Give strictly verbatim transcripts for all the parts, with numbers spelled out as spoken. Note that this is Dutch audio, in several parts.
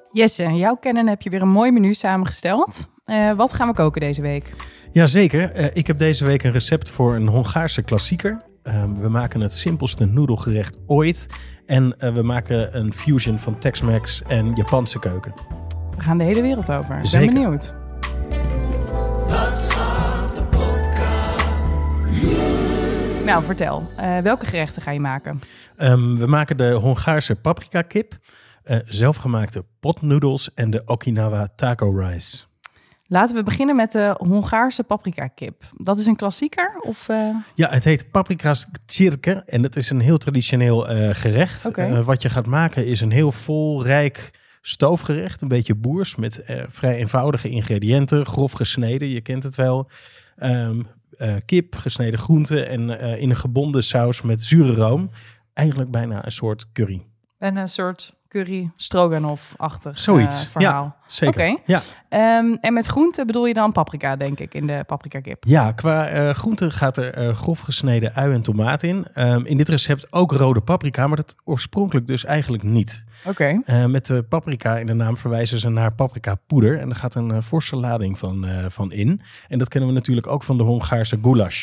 Jesse, jouw kennen heb je weer een mooi menu samengesteld. Uh, wat gaan we koken deze week? Jazeker, uh, ik heb deze week een recept voor een Hongaarse klassieker. Uh, we maken het simpelste noedelgerecht ooit. En uh, we maken een fusion van Tex-Mex en Japanse keuken. We gaan de hele wereld over. Ik Zeker. ben benieuwd. Nou, vertel. Uh, welke gerechten ga je maken? Um, we maken de Hongaarse paprika kip, uh, zelfgemaakte potnoedels en de Okinawa taco rice. Laten we beginnen met de Hongaarse paprika kip. Dat is een klassieker? Of, uh... Ja, het heet paprika's cirke en het is een heel traditioneel uh, gerecht. Okay. Uh, wat je gaat maken is een heel vol, rijk stoofgerecht. Een beetje boers met uh, vrij eenvoudige ingrediënten, grof gesneden, je kent het wel. Um, uh, kip, gesneden groenten en uh, in een gebonden saus met zure room. Eigenlijk bijna een soort curry. En een soort curry stroganoff-achtig Zoiets, uh, verhaal. Ja, zeker. Okay. Ja. Um, en met groenten bedoel je dan paprika, denk ik, in de paprika kip? Ja, qua uh, groenten gaat er uh, grof gesneden ui en tomaat in. Um, in dit recept ook rode paprika, maar dat oorspronkelijk dus eigenlijk niet. Oké. Okay. Uh, met de paprika in de naam verwijzen ze naar paprika poeder. En er gaat een uh, forse lading van, uh, van in. En dat kennen we natuurlijk ook van de Hongaarse goulash.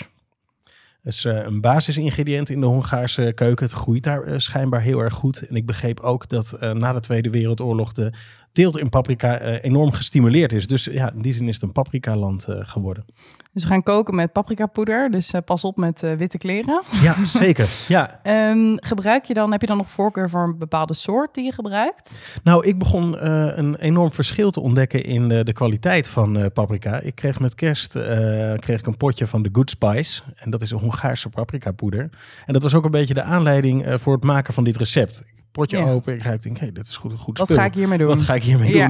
Dat is uh, een basisingrediënt in de Hongaarse keuken. Het groeit daar uh, schijnbaar heel erg goed. En ik begreep ook dat uh, na de Tweede Wereldoorlog de teelt in paprika uh, enorm gestimuleerd is. Dus ja, in die zin is het een paprikaland uh, geworden. Dus we gaan koken met paprikapoeder. Dus uh, pas op met uh, witte kleren. Ja, zeker. Ja. um, gebruik je dan, heb je dan nog voorkeur voor een bepaalde soort die je gebruikt? Nou, ik begon uh, een enorm verschil te ontdekken in de, de kwaliteit van uh, paprika. Ik kreeg met kerst uh, kreeg ik een potje van de Good Spice. En dat is een Hongaarse paprikapoeder. En dat was ook een beetje de aanleiding uh, voor het maken van dit recept. Potje ja. open. Ik ga denk, hey, dit is goed, goed Wat spul. ga ik hiermee doen? Wat ga ik hiermee ja. doen?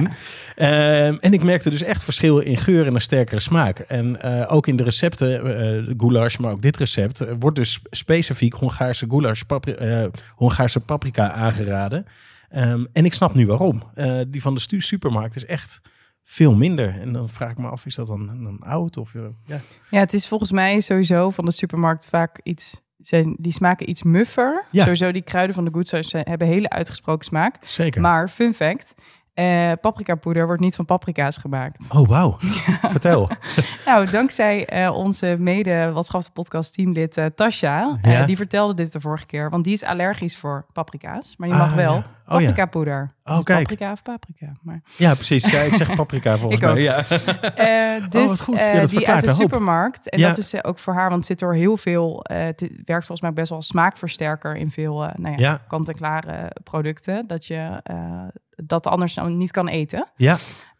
Um, en ik merkte dus echt verschil in geur en een sterkere smaak. En uh, ook in de recepten, uh, goulash, maar ook dit recept, uh, wordt dus specifiek Hongaarse goulash, papri- uh, Hongaarse paprika aangeraden. Um, en ik snap nu waarom. Uh, die van de Stu supermarkt is echt veel minder. En dan vraag ik me af, is dat dan, dan oud? Of, uh, ja. ja, het is volgens mij sowieso van de supermarkt vaak iets... Zijn, die smaken iets muffer. Ja. Sowieso die kruiden van de Good Spice hebben hele uitgesproken smaak. Zeker. Maar fun fact, uh, paprikapoeder wordt niet van paprika's gemaakt. Oh, wauw. Ja. Vertel. Nou, dankzij uh, onze mede-wetenschappelijke podcast teamlid uh, Tasja. Uh, ja. Die vertelde dit de vorige keer. Want die is allergisch voor paprika's. Maar die mag ah, wel ja. oh, paprikapoeder. Ja. Oh, kijk. Paprika of paprika. Maar... Ja, precies. Ja, ik zeg paprika volgens ik mij. Ja. Uh, dus oh, wat goed. uh, Ja, dat die uit de supermarkt. En ja. dat is uh, ook voor haar, want het zit er heel veel... Uh, het werkt volgens mij best wel als smaakversterker in veel uh, nou ja, ja. kant-en-klare producten. Dat je uh, dat anders nou niet kan eten. Ja.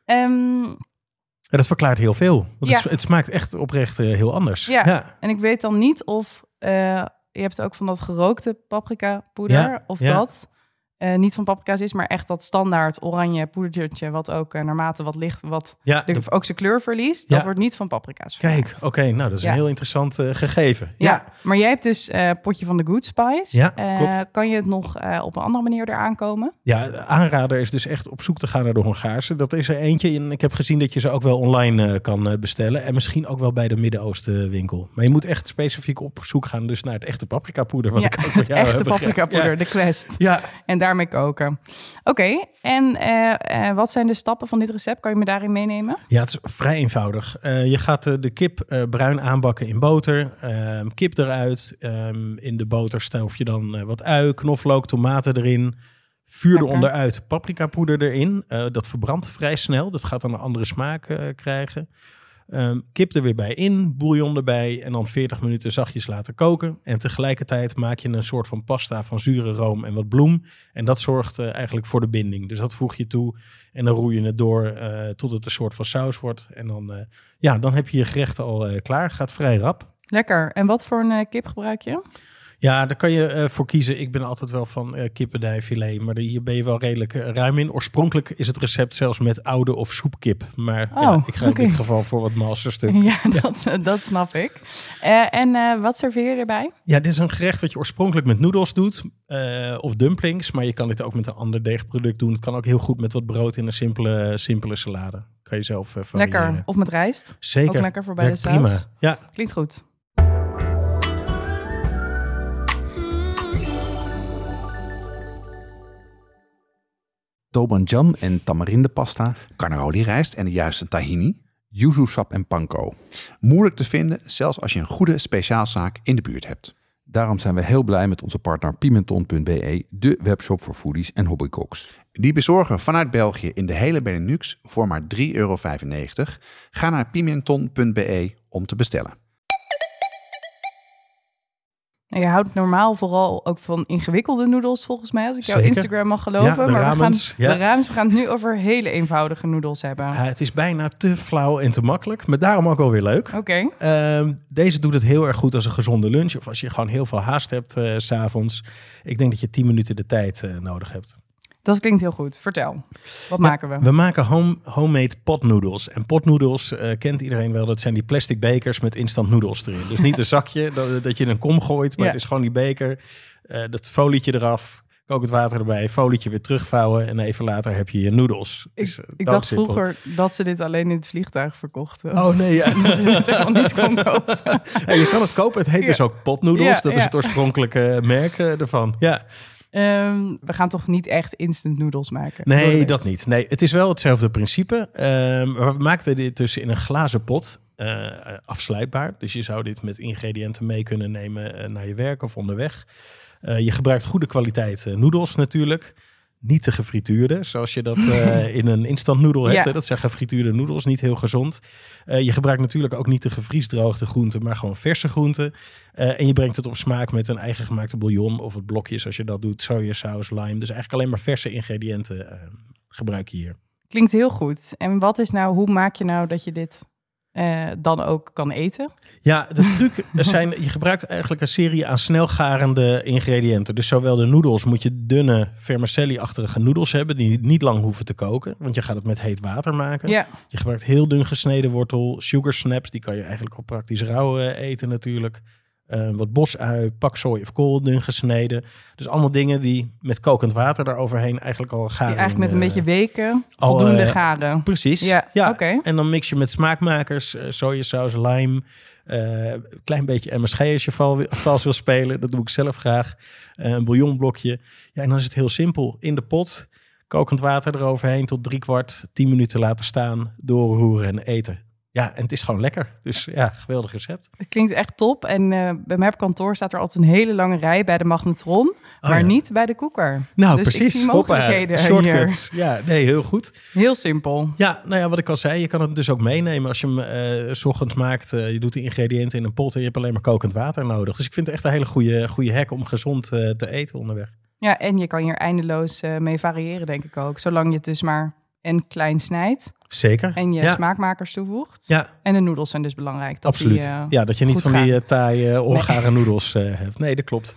Um, ja, dat verklaart heel veel. Want ja. het, het smaakt echt oprecht uh, heel anders. Ja. ja, en ik weet dan niet of... Uh, je hebt ook van dat gerookte paprika poeder. Ja. Of ja. dat uh, niet van paprika's is, maar echt dat standaard oranje poedertje... wat ook uh, naarmate wat licht, wat ja, de, de... ook zijn kleur verliest. Dat ja. wordt niet van paprika's Kijk, vermaakt. oké. Okay, nou, dat is ja. een heel interessant uh, gegeven. Ja. ja, maar jij hebt dus een uh, potje van de Good Spice. Ja, uh, klopt. Kan je het nog uh, op een andere manier eraan komen? Ja, de aanrader is dus echt op zoek te gaan naar de Hongaarse. Dat is er eentje. En ik heb gezien dat je ze ook wel online uh, kan uh, bestellen. En misschien ook wel bij de Midden-Oosten winkel. Maar je moet echt specifiek op zoek gaan dus naar het echte paprikapoeder. Wat ja, ik ook het jou echte paprikapoeder, ja. de Quest. Ja. En daarmee koken. Oké, okay. en uh, uh, wat zijn de stappen van dit recept? Kan je me daarin meenemen? Ja, het is vrij eenvoudig. Uh, je gaat uh, de kip uh, bruin aanbakken in boter. Uh, kip eruit. Um, in de boter stoof je dan uh, wat ui, knoflook, tomaten erin. Vuur Lekker. eronder uit, paprikapoeder erin. Uh, dat verbrandt vrij snel. Dat gaat dan een andere smaak uh, krijgen. Um, kip er weer bij in, bouillon erbij en dan veertig minuten zachtjes laten koken. En tegelijkertijd maak je een soort van pasta van zure room en wat bloem. En dat zorgt uh, eigenlijk voor de binding. Dus dat voeg je toe en dan roei je het door uh, tot het een soort van saus wordt. En dan, uh, ja, dan heb je je gerecht al uh, klaar. Gaat vrij rap. Lekker. En wat voor een uh, kip gebruik je? Ja, daar kan je uh, voor kiezen. Ik ben altijd wel van uh, kippendijfilet, maar hier ben je wel redelijk uh, ruim in. Oorspronkelijk is het recept zelfs met oude of soepkip. Maar oh, ja, ik ga okay. in dit geval voor wat malser stuk. Ja, ja. Dat, uh, dat snap ik. Uh, en uh, wat serveer je erbij? Ja, dit is een gerecht wat je oorspronkelijk met noedels doet. Uh, of dumplings, maar je kan dit ook met een ander deegproduct doen. Het kan ook heel goed met wat brood in een simpele, simpele salade. Kan je zelf uh, variëren. Lekker. Of met rijst. Zeker. Ook lekker voor bij Werkt de saus. prima. Ja. Klinkt goed. Toban jam en tamarindepasta. Carnaroli rijst en de juiste tahini. Yuzu sap en panko. Moeilijk te vinden, zelfs als je een goede speciaalzaak in de buurt hebt. Daarom zijn we heel blij met onze partner Pimenton punt b e, de webshop voor foodies en hobbycooks. Die bezorgen vanuit België in de hele Benelux voor maar drie euro vijfennegentig. Ga naar pimenton punt b e om te bestellen. Je houdt normaal vooral ook van ingewikkelde noedels, volgens mij, als ik jouw Zeker. Instagram mag geloven. Ja, de maar ramens, we gaan, ja. de ramens, we gaan het nu over hele eenvoudige noedels hebben. Uh, het is bijna te flauw en te makkelijk, maar daarom ook wel weer leuk. Oké. Okay. Uh, deze doet het heel erg goed als een gezonde lunch of als je gewoon heel veel haast hebt uh, 's avonds. Ik denk dat je tien minuten de tijd uh, nodig hebt. Dat klinkt heel goed. Vertel. Wat ja, maken we? We maken home, homemade potnoedels. En potnoedels uh, kent iedereen wel. Dat zijn die plastic bekers met instant noedels erin. Dus niet een zakje dat, dat je in een kom gooit, maar ja. Het is gewoon die beker. Uh, dat folietje eraf, kokend water erbij, folietje weer terugvouwen en even later heb je je noedels. Ik, is, uh, ik dacht simpel. vroeger dat ze dit alleen in het vliegtuig verkochten. Oh nee, ja. Dat je het helemaal niet kon kopen. Ja, je kan het kopen. Het heet ja. dus ook potnoedels. Ja, dat ja. is het oorspronkelijke merk uh, ervan. Ja. Um, we gaan toch niet echt instant noedels maken? Nee, dat niet. Nee, het is wel hetzelfde principe. Um, we maakten dit dus in een glazen pot, uh, afsluitbaar. Dus je zou dit met ingrediënten mee kunnen nemen uh, naar je werk of onderweg. Uh, je gebruikt goede kwaliteit uh, noedels natuurlijk. Niet te gefrituurde, zoals je dat uh, in een instant noedel hebt. Ja. Hè? Dat zijn gefrituurde noedels, niet heel gezond. Uh, je gebruikt natuurlijk ook niet de gevriesdroogde groenten, maar gewoon verse groenten. Uh, en je brengt het op smaak met een eigen gemaakte bouillon of het blokjes als je dat doet. Sojasaus, lime. Dus eigenlijk alleen maar verse ingrediënten uh, gebruik je hier. Klinkt heel goed. En wat is nou, hoe maak je nou dat je dit uh, dan ook kan eten? Ja, de truc zijn, je gebruikt eigenlijk een serie aan snelgarende ingrediënten. Dus zowel de noedels moet je dunne vermicelli-achtige noedels hebben die niet lang hoeven te koken, want je gaat het met heet water maken. Ja. Je gebruikt heel dun gesneden wortel, sugar snaps, die kan je eigenlijk ook praktisch rauw uh, eten natuurlijk. Uh, wat bosui, paksoi of kool, dun gesneden. Dus allemaal dingen die met kokend water daaroverheen eigenlijk al garen. Die eigenlijk met een uh, beetje weken voldoende uh, garen. Precies. Ja, ja. Okay. En dan mix je met smaakmakers, uh, sojasaus, lime, een uh, klein beetje M S G als je val, vals wil spelen. Dat doe ik zelf graag. Uh, een bouillonblokje. Ja, en dan is het heel simpel. In de pot, kokend water eroverheen tot drie kwart, tien minuten laten staan, doorroeren en eten. Ja, en het is gewoon lekker. Dus ja, geweldig recept. Het klinkt echt top. En uh, bij mij op kantoor staat er altijd een hele lange rij bij de magnetron. Oh, maar ja. niet bij de koker. Nou, dus precies. Ik zie mogelijkheden shortcuts. Hier. Ja, nee, heel goed. Heel simpel. Ja, nou ja, wat ik al zei, je kan het dus ook meenemen als je hem uh, 's ochtends maakt. Uh, je doet de ingrediënten in een pot en je hebt alleen maar kokend water nodig. Dus ik vind het echt een hele goede, goede hack om gezond uh, te eten onderweg. Ja, en je kan hier eindeloos uh, mee variëren, denk ik ook. Zolang je het dus maar en klein snijdt. Zeker. En je ja. smaakmakers toevoegt. Ja. En de noedels zijn dus belangrijk. Dat Absoluut. Die, uh, ja, dat je niet van gaan. die uh, taaie, ongare nee. noedels uh, hebt. Nee, dat klopt.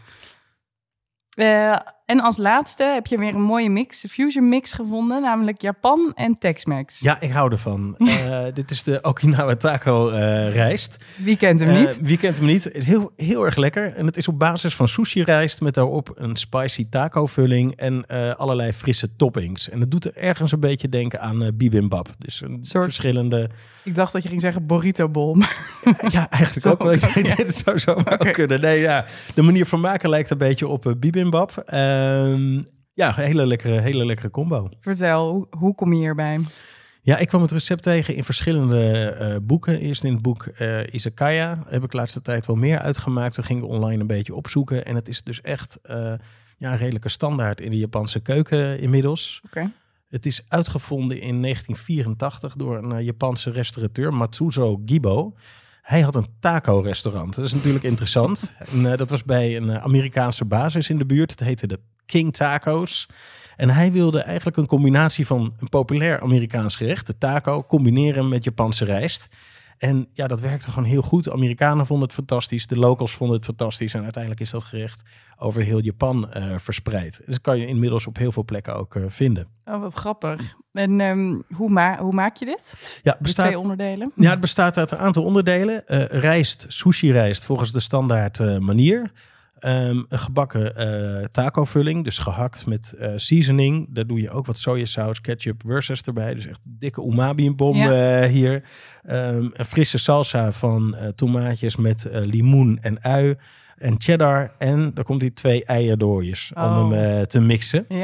Uh, en als laatste heb je weer een mooie mix, fusion mix gevonden, namelijk Japan en Tex-Mex. Ja, ik hou ervan. uh, dit is de Okinawa taco uh, rijst. Wie kent hem niet? Uh, wie kent hem niet? Heel, heel erg lekker. En het is op basis van sushi rijst met daarop een spicy taco vulling en uh, allerlei frisse toppings. En het doet er ergens een beetje denken aan uh, bibimbap. Dus een soort... verschillende... Ik dacht dat je ging zeggen burrito bol. Ja, eigenlijk ook wel. Ik denk, dat zou zo maar okay. kunnen. Nee, ja. De manier van maken lijkt een beetje op uh, bibimbap. Um, ja, een hele lekkere, hele lekkere combo. Vertel, hoe, hoe kom je hierbij? Ja, ik kwam het recept tegen in verschillende uh, boeken. Eerst in het boek uh, Izakaya. Heb ik de laatste tijd wel meer uitgemaakt. Toen ging ik online een beetje opzoeken. En het is dus echt uh, ja, een redelijke standaard in de Japanse keuken inmiddels. Oké. Okay. Het is uitgevonden in negentien vierentachtig door een uh, Japanse restaurateur, Matsuzo Gibo. Hij had een taco-restaurant. Dat is natuurlijk interessant. En, uh, dat was bij een uh, Amerikaanse basis in de buurt. Het heette de King Taco's. En hij wilde eigenlijk een combinatie van een populair Amerikaans gerecht, de taco, combineren met Japanse rijst. En ja, dat werkte gewoon heel goed. De Amerikanen vonden het fantastisch. De locals vonden het fantastisch. En uiteindelijk is dat gerecht over heel Japan uh, verspreid. Dus dat kan je inmiddels op heel veel plekken ook uh, vinden. Oh, wat grappig. En um, hoe, ma- hoe maak je dit? Ja, bestaat, twee onderdelen? Ja, het bestaat uit een aantal onderdelen. Uh, rijst, sushi rijst volgens de standaard uh, manier. Um, een gebakken uh, taco-vulling, dus gehakt met uh, seasoning. Daar doe je ook wat sojasaus, ketchup, worcesters erbij. Dus echt een dikke umami-bom ja. uh, hier. Um, een frisse salsa van uh, tomaatjes met uh, limoen en ui. En cheddar. En daar komt die twee eierdooiers oh. om hem uh, te mixen. Ja.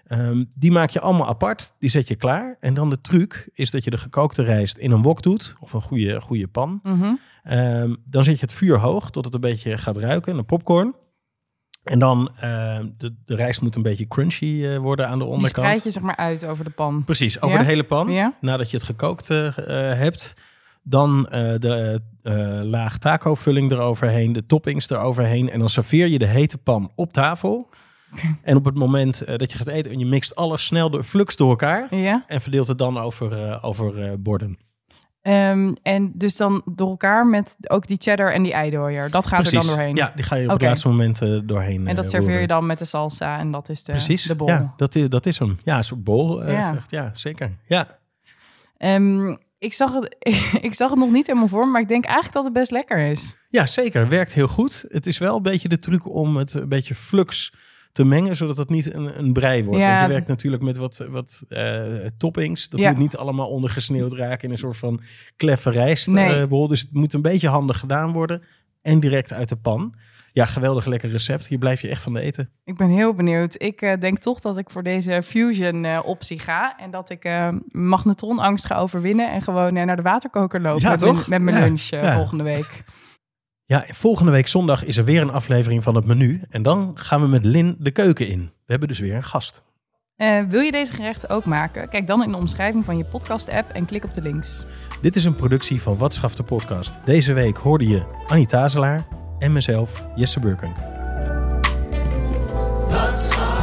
Um, die maak je allemaal apart. Die zet je klaar. En dan de truc is dat je de gekookte rijst in een wok doet. Of een goede, goede pan. Mm-hmm. Um, dan zet je het vuur hoog tot het een beetje gaat ruiken. Een popcorn. En dan, uh, de, de rijst moet een beetje crunchy uh, worden aan de onderkant. Die spreid je zeg maar uit over de pan. Precies, over ja? de hele pan. Ja? Nadat je het gekookt uh, hebt. Dan uh, de uh, laag taco-vulling eroverheen. De toppings eroverheen. En dan serveer je de hete pan op tafel. En op het moment uh, dat je gaat eten en je mixt alles snel door flux door elkaar. Ja? En verdeelt het dan over, uh, over uh, borden. Um, en dus dan door elkaar met ook die cheddar en die eidooier. Dat gaat Precies. er dan doorheen. Ja, die ga je op okay. het laatste moment uh, doorheen. En dat uh, serveer je roeren. dan met de salsa en dat is de, Precies. de bol. Ja, dat is, dat is hem. Ja, een soort bol. Uh, Ja. Echt, ja, zeker. Ja. Um, ik, zag het, ik zag het nog niet helemaal voor, maar ik denk eigenlijk dat het best lekker is. ja, zeker. Werkt heel goed. Het is wel een beetje de truc om het een beetje flux te mengen, zodat het niet een, een brei wordt. Ja. Want je werkt natuurlijk met wat, wat uh, toppings. Dat Ja. moet niet allemaal ondergesneeuwd raken in een soort van kleffe rijstbol. Nee. Uh, dus het moet een beetje handig gedaan worden. En direct uit de pan. Ja, geweldig lekker recept. Hier blijf je echt van eten. Ik ben heel benieuwd. Ik uh, denk toch dat ik voor deze fusion uh, optie ga. En dat ik uh, magnetronangst ga overwinnen. En gewoon uh, naar de waterkoker loop Ja, met, toch? mijn, met mijn Ja. lunch uh, Ja. volgende week. Ja, volgende week zondag is er weer een aflevering van het menu. En dan gaan we met Lin de keuken in. We hebben dus weer een gast. Uh, wil je deze gerechten ook maken? Kijk dan in de omschrijving van je podcast-app en klik op de links. Dit is een productie van Wat Schaft de Podcast. Deze week hoorde je Annie Tazelaar en mezelf, Jesse Burkunk. Wat schaft